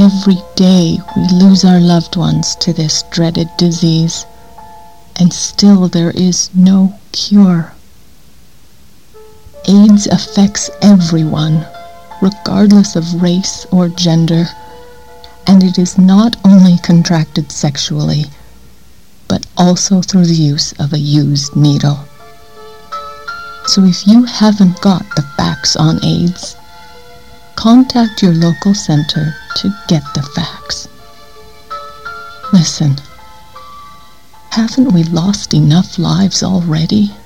Every day we lose our loved ones to this dreaded disease, and still there is no cure. AIDS affects everyone, regardless of race or gender, and it is not only contracted sexually, but also through the use of a used needle. So if you haven't got the facts on AIDS, contact your local center to get the facts. Listen, haven't we lost enough lives already?